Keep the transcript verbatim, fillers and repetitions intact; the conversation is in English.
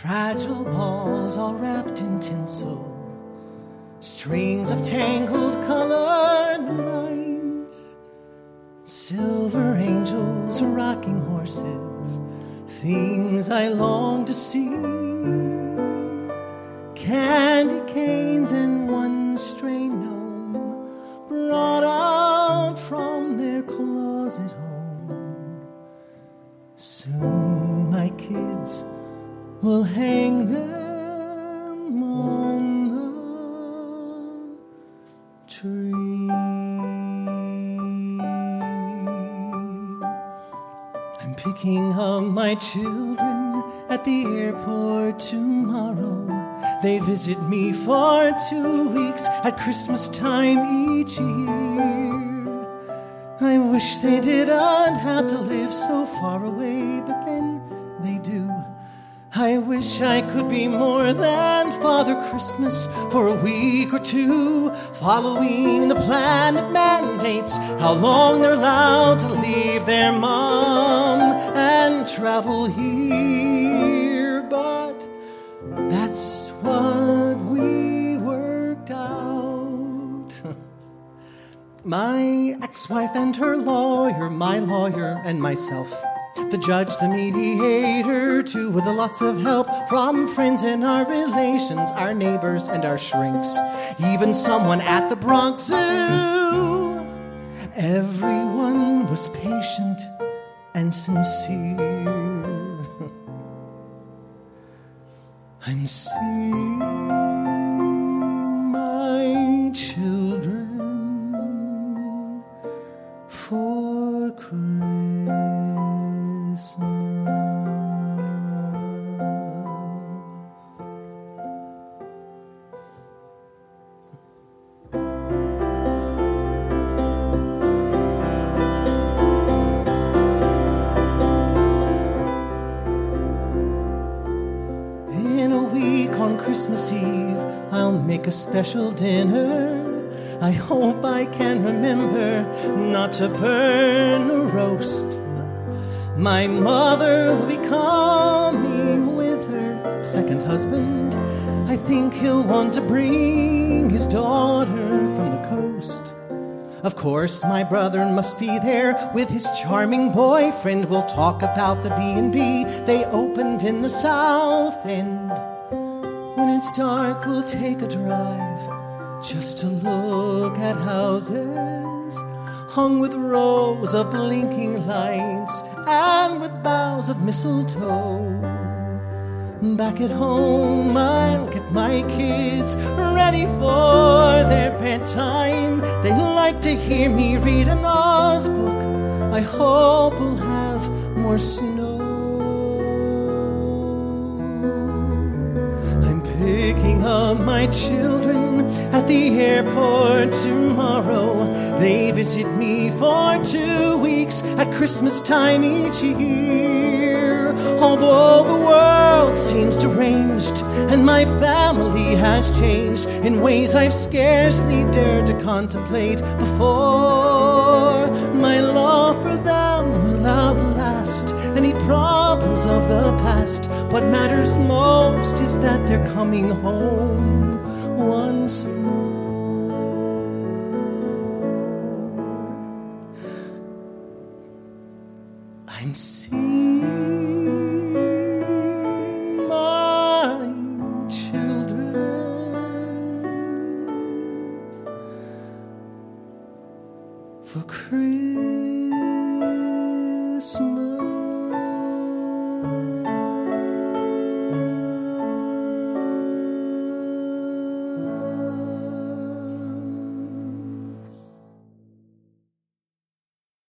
Fragile balls all wrapped in tinsel, strings of tangled colored lines, silver angels, rocking horses, things I long to see, candy canes and one stray gnome brought out from their closet home. Soon my kids will hang them on the tree. I'm picking up my children at the airport tomorrow. They visit me for two weeks at Christmas time each year. I wish they didn't have to live so far away, but then they do. I wish I could be more than Father Christmas for a week or two, following the plan that mandates how long they're allowed to leave their mom and travel here. But that's what we worked out. My ex-wife and her lawyer, my lawyer and myself, the judge, the mediator, too, with lots of help from friends and our relations, our neighbors and our shrinks, even someone at the Bronx Zoo. Everyone was patient and sincere. I'm seeing my children for Christmas. In a week on Christmas Eve, I'll make a special dinner. I hope I can remember not to burn the roast. My mother will be coming with her second husband. I think he'll want to bring his daughter from the coast. Of course, my brother must be there with his charming boyfriend. We'll talk about the B and B they opened in the South End. When it's dark, we'll take a drive just to look at houses hung with rows of blinking lights and with boughs of mistletoe. Back at home, I'll get my kids ready for their bedtime. They like to hear me read an Oz book. I hope we'll have more snow. I'm picking up my children at the airport tomorrow. They visit me for two weeks at Christmas time each year. Although the world seems deranged and my family has changed in ways I've scarcely dared to contemplate before, my love for them will outlast any problems of the past. What matters most is that they're coming home once more. I'm seeing my children for Christmas.